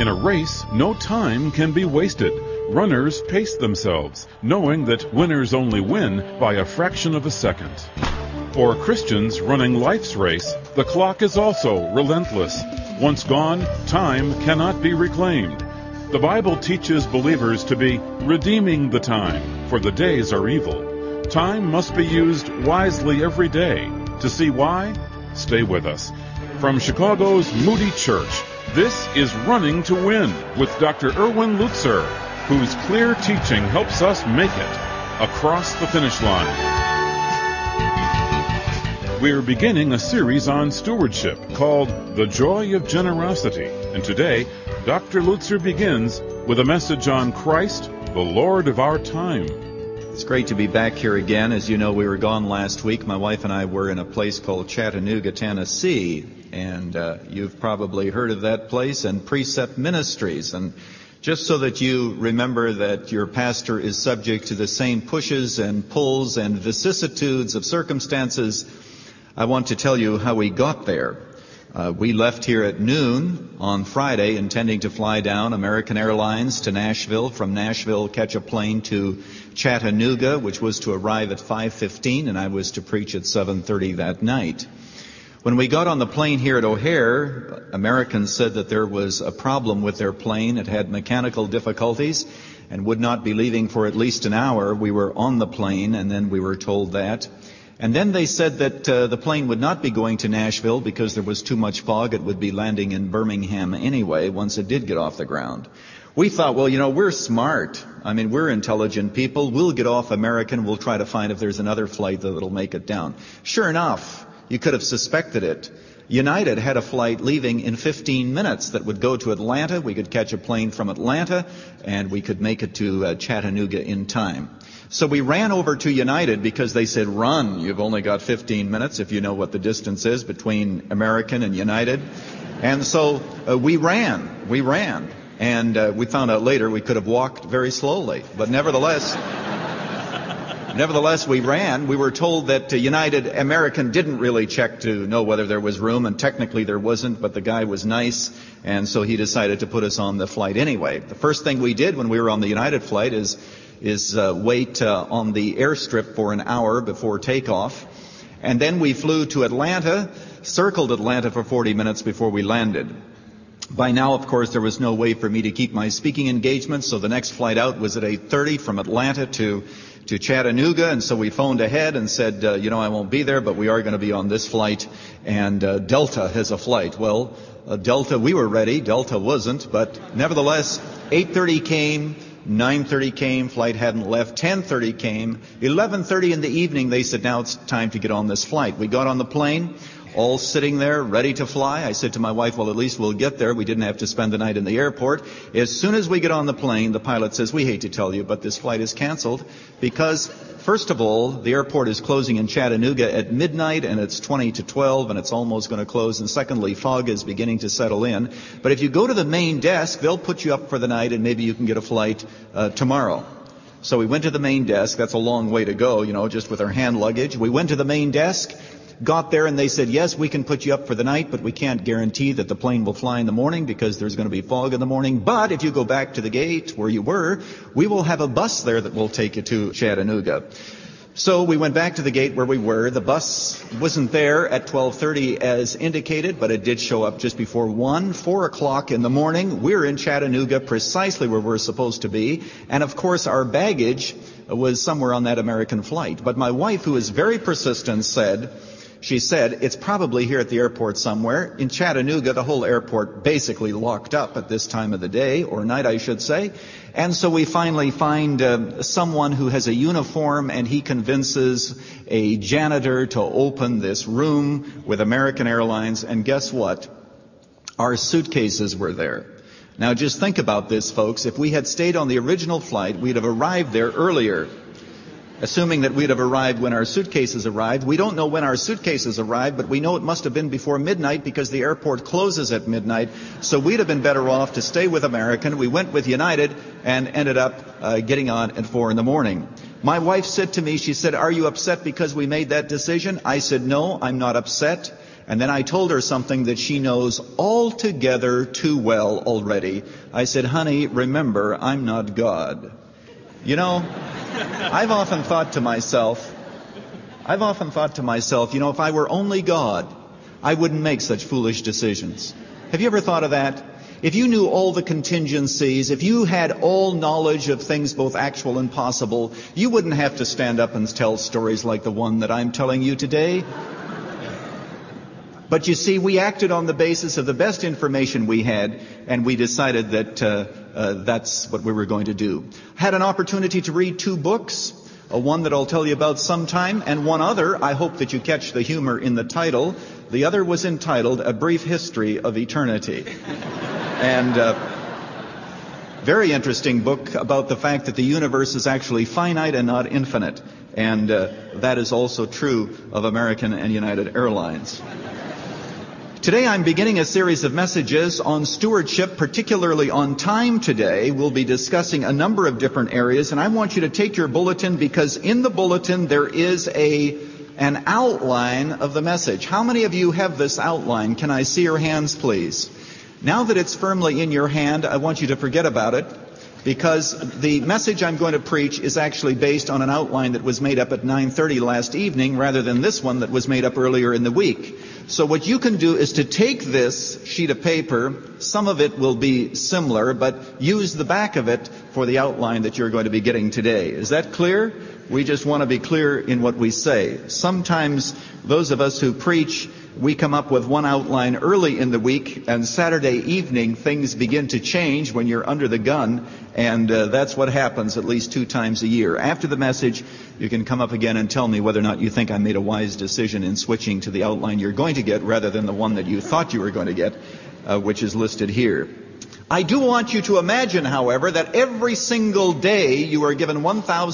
In a race, no time can be wasted. Runners pace themselves, knowing that winners only win by a fraction of a second. For Christians running life's race, the clock is also relentless. Once gone, time cannot be reclaimed. The Bible teaches believers to be redeeming the time, for the days are evil. Time must be used wisely every day. To see why? Stay with us. From Chicago's Moody Church, this is Running to Win with Dr. Erwin Lutzer, whose clear teaching helps us make it across the finish line. We're beginning a series on stewardship called The Joy of Generosity, and today, Dr. Lutzer begins with a message on Christ, the Lord of our time. It's great to be back here again. As you know, we were gone last week. My wife and I were in a place called Chattanooga, Tennessee, and you've probably heard of that place, and Precept Ministries. And just so that you remember that your pastor is subject to the same pushes and pulls and vicissitudes of circumstances, I want to tell you how we got there. We left here at noon on Friday, intending to fly down American Airlines to Nashville. From Nashville, catch a plane to Chattanooga, which was to arrive at 5:15, and I was to preach at 7:30 that night. When we got on the plane here at O'Hare, Americans said that there was a problem with their plane. It had mechanical difficulties and would not be leaving for at least an hour. We were on the plane, and then we were told that. And then they said that the plane would not be going to Nashville because there was too much fog. It would be landing in Birmingham anyway once it did get off the ground. We thought, well, we're smart. We're intelligent people. We'll get off American. We'll try to find if there's another flight that'll make it down. Sure enough, you could have suspected it. United had a flight leaving in 15 minutes that would go to Atlanta. We could catch a plane from Atlanta, and we could make it to Chattanooga in time. So we ran over to United because they said, run, you've only got 15 minutes if you know what the distance is between American and United. And so we ran. And we found out later we could have walked very slowly. But nevertheless, we ran. We were told that United American didn't really check to know whether there was room, and technically there wasn't, but the guy was nice, and so he decided to put us on the flight anyway. The first thing we did when we were on the United flight is wait on the airstrip for an hour before takeoff. And then we flew to Atlanta, circled Atlanta for 40 minutes before we landed. By now, of course, there was no way for me to keep my speaking engagement, so the next flight out was at 8:30 from Atlanta to Chattanooga, and so we phoned ahead and said, I won't be there, but we are going to be on this flight, and Delta has a flight. Well, Delta, we were ready. Delta wasn't, but nevertheless, 8:30 came. 9:30 came, flight hadn't left. 10:30 came. 11:30 in the evening, they said, now it's time to get on this flight. We got on the plane, all sitting there, ready to fly. I said to my wife, well, at least we'll get there. We didn't have to spend the night in the airport. As soon as we get on the plane, the pilot says, we hate to tell you, but this flight is canceled because, first of all, the airport is closing in Chattanooga at midnight, and it's 20 to 12, and it's almost going to close. And secondly, fog is beginning to settle in. But if you go to the main desk, they'll put you up for the night, and maybe you can get a flight tomorrow. So we went to the main desk. That's a long way to go, just with our hand luggage. We went to the main desk. Got there and they said, yes, we can put you up for the night, but we can't guarantee that the plane will fly in the morning because there's going to be fog in the morning. But if you go back to the gate where you were, we will have a bus there that will take you to Chattanooga. So we went back to the gate where we were. The bus wasn't there at 12:30 as indicated, but it did show up just before 4 o'clock in the morning. We're in Chattanooga, precisely where we're supposed to be. And of course, our baggage was somewhere on that American flight. But my wife, who is very persistent, said, it's probably here at the airport somewhere. In Chattanooga, the whole airport basically locked up at this time of the day, or night, I should say. And so we finally find someone who has a uniform, and he convinces a janitor to open this room with American Airlines. And guess what? Our suitcases were there. Now just think about this, folks. If we had stayed on the original flight, we'd have arrived there earlier. Assuming that we'd have arrived when our suitcases arrived. We don't know when our suitcases arrived, but we know it must have been before midnight because the airport closes at midnight. So we'd have been better off to stay with American. We went with United and ended up getting on at 4 in the morning. My wife said to me, she said, are you upset because we made that decision? I said, no, I'm not upset. And then I told her something that she knows altogether too well already. I said, honey, remember, I'm not God. You know, I've often thought to myself, if I were only God, I wouldn't make such foolish decisions. Have you ever thought of that? If you knew all the contingencies, if you had all knowledge of things both actual and possible, you wouldn't have to stand up and tell stories like the one that I'm telling you today. But you see, we acted on the basis of the best information we had, and we decided that that's what we were going to do. Had an opportunity to read 2 books, one that I'll tell you about sometime, and one other. I hope that you catch the humor in the title. The other was entitled A Brief History of Eternity. And very interesting book about the fact that the universe is actually finite and not infinite. And that is also true of American and United Airlines. Today I'm beginning a series of messages on stewardship, particularly on time today. We'll be discussing a number of different areas, and I want you to take your bulletin, because in the bulletin there is an outline of the message. How many of you have this outline? Can I see your hands, please? Now that it's firmly in your hand, I want you to forget about it, because the message I'm going to preach is actually based on an outline that was made up at 9:30 last evening, rather than this one that was made up earlier in the week. So what you can do is to take this sheet of paper, some of it will be similar, but use the back of it for the outline that you're going to be getting today. Is that clear? We just want to be clear in what we say. Sometimes those of us who preach, we come up with one outline early in the week, and Saturday evening things begin to change when you're under the gun, and that's what happens at least 2 times a year. After the message, you can come up again and tell me whether or not you think I made a wise decision in switching to the outline you're going to get rather than the one that you thought you were going to get, which is listed here. I do want you to imagine, however, that every single day you are given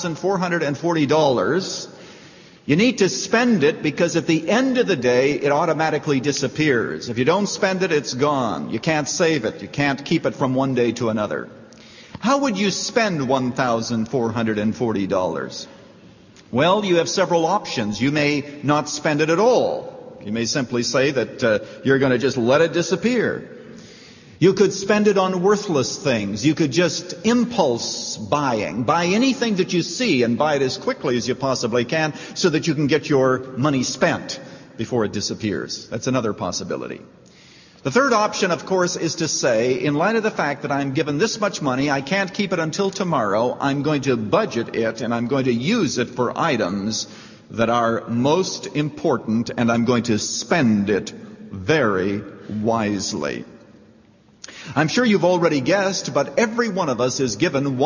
$1,440. You need to spend it, because at the end of the day, it automatically disappears. If you don't spend it, it's gone. You can't save it. You can't keep it from one day to another. How would you spend $1,440? Well, you have several options. You may not spend it at all. You may simply say that you're going to just let it disappear. You could spend it on worthless things. You could just impulse buying. Buy anything that you see and buy it as quickly as you possibly can so that you can get your money spent before it disappears. That's another possibility. The third option, of course, is to say, in light of the fact that I'm given this much money, I can't keep it until tomorrow, I'm going to budget it and I'm going to use it for items that are most important, and I'm going to spend it very wisely. I'm sure you've already guessed, but every one of us is given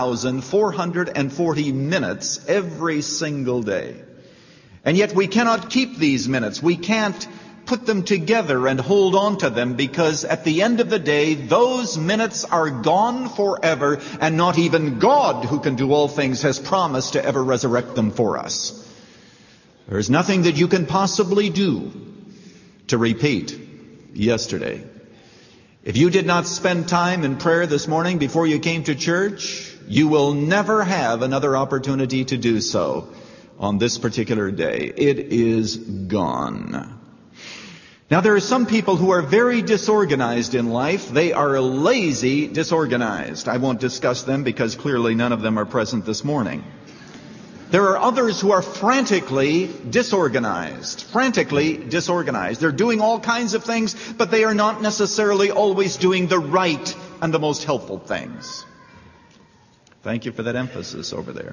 1,440 minutes every single day. And yet we cannot keep these minutes. We can't put them together and hold on to them, because at the end of the day, those minutes are gone forever, and not even God, who can do all things, has promised to ever resurrect them for us. There's nothing that you can possibly do to repeat yesterday. If you did not spend time in prayer this morning before you came to church, you will never have another opportunity to do so on this particular day. It is gone. Now, there are some people who are very disorganized in life. They are lazy, disorganized. I won't discuss them because clearly none of them are present this morning. There are others who are frantically disorganized. They're doing all kinds of things, but they are not necessarily always doing the right and the most helpful things. Thank you for that emphasis over there.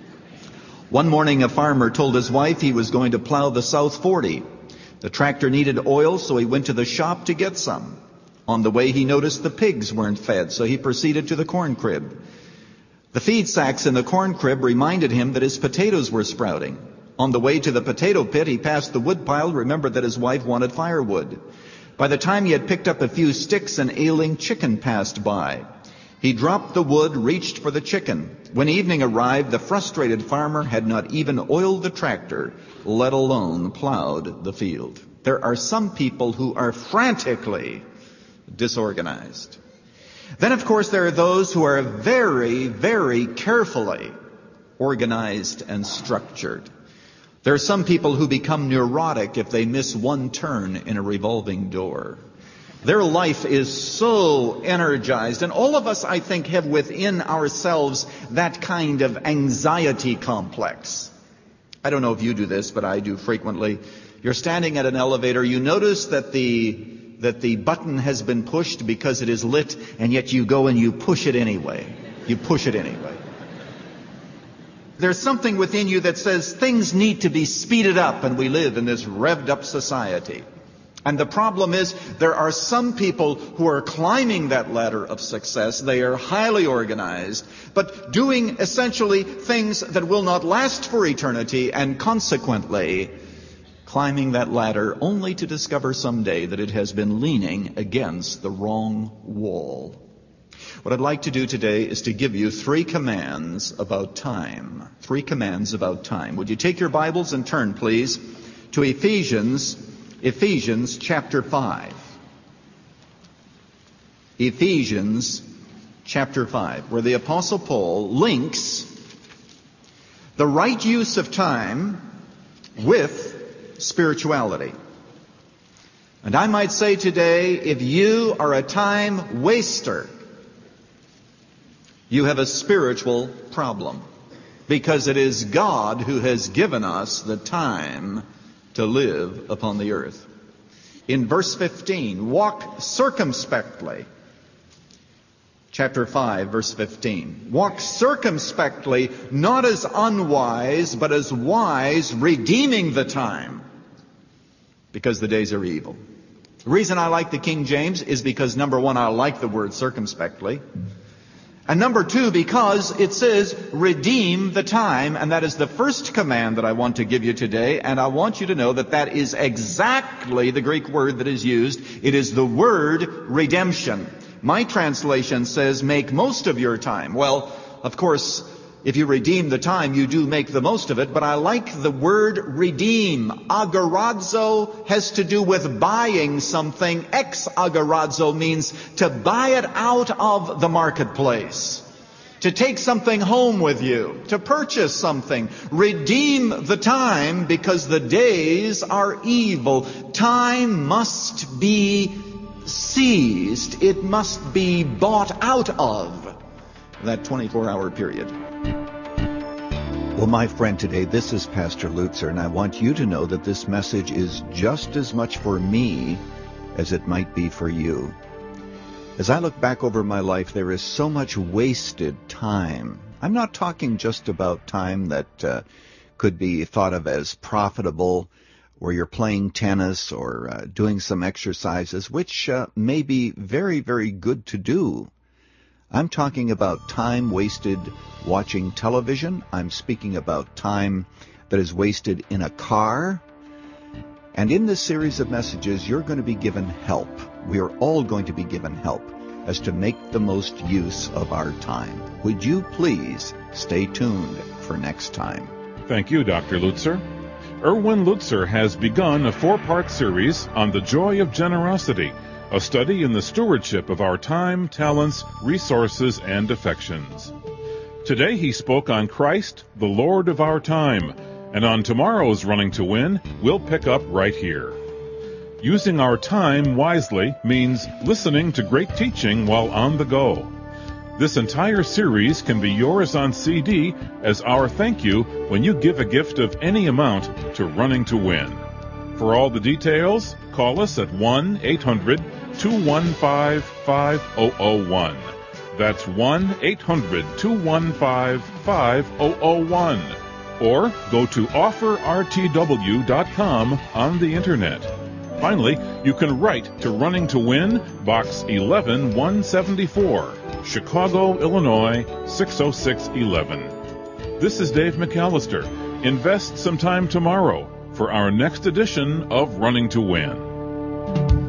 One morning, a farmer told his wife he was going to plow the South 40. The tractor needed oil, so he went to the shop to get some. On the way, he noticed the pigs weren't fed, so he proceeded to the corn crib. The feed sacks in the corn crib reminded him that his potatoes were sprouting. On the way to the potato pit, he passed the wood pile, remembered that his wife wanted firewood. By the time he had picked up a few sticks, an ailing chicken passed by. He dropped the wood, reached for the chicken. When evening arrived, the frustrated farmer had not even oiled the tractor, let alone plowed the field. There are some people who are frantically disorganized. Then, of course, there are those who are very, very carefully organized and structured. There are some people who become neurotic if they miss one turn in a revolving door. Their life is so energized, and all of us, I think, have within ourselves that kind of anxiety complex. I don't know if you do this, but I do frequently. You're standing at an elevator, you notice that the button has been pushed because it is lit, and yet you go and you push it anyway. You push it anyway. There's something within you that says things need to be speeded up, and we live in this revved up society. And the problem is there are some people who are climbing that ladder of success. They are highly organized, but doing essentially things that will not last for eternity, and consequently climbing that ladder only to discover someday that it has been leaning against the wrong wall. What I'd like to do today is to give you 3 commands about time. 3 commands about time. Would you take your Bibles and turn, please, to Ephesians chapter 5. Ephesians chapter 5, where the Apostle Paul links the right use of time with spirituality. And I might say today, if you are a time waster, you have a spiritual problem, because it is God who has given us the time to live upon the earth. In verse 15, walk circumspectly. Chapter 5, verse 15. Walk circumspectly, not as unwise, but as wise, redeeming the time, because the days are evil. The reason I like the King James is because, number one, I like the word circumspectly. And number 2, because it says, redeem the time, and that is the first command that I want to give you today, and I want you to know that that is exactly the Greek word that is used. It is the word redemption. My translation says, make most of your time. Well, of course, if you redeem the time, you do make the most of it, but I like the word redeem. Agorazo has to do with buying something. Ex-agorazo means to buy it out of the marketplace, to take something home with you, to purchase something. Redeem the time, because the days are evil. Time must be seized. It must be bought out of that 24-hour period. Well, my friend, today, this is Pastor Lutzer, and I want you to know that this message is just as much for me as it might be for you. As I look back over my life, there is so much wasted time. I'm not talking just about time that could be thought of as profitable, where you're playing tennis or doing some exercises, which may be very, very good to do. I'm talking about time wasted watching television. I'm speaking about time that is wasted in a car. And in this series of messages, you're going to be given help. We are all going to be given help as to make the most use of our time. Would you please stay tuned for next time? Thank you, Dr. Lutzer. Erwin Lutzer has begun a 4-part series on the joy of generosity, a study in the stewardship of our time, talents, resources, and affections. Today he spoke on Christ, the Lord of our time, and on tomorrow's Running to Win, we'll pick up right here. Using our time wisely means listening to great teaching while on the go. This entire series can be yours on CD as our thank you when you give a gift of any amount to Running to Win. For all the details, call us at 1-800-215-5001. That's 1-800-215-5001. Or go to offerrtw.com on the Internet. Finally, you can write to Running to Win, Box 11174, Chicago, Illinois, 60611. This is Dave McAllister. Invest some time tomorrow for our next edition of Running to Win.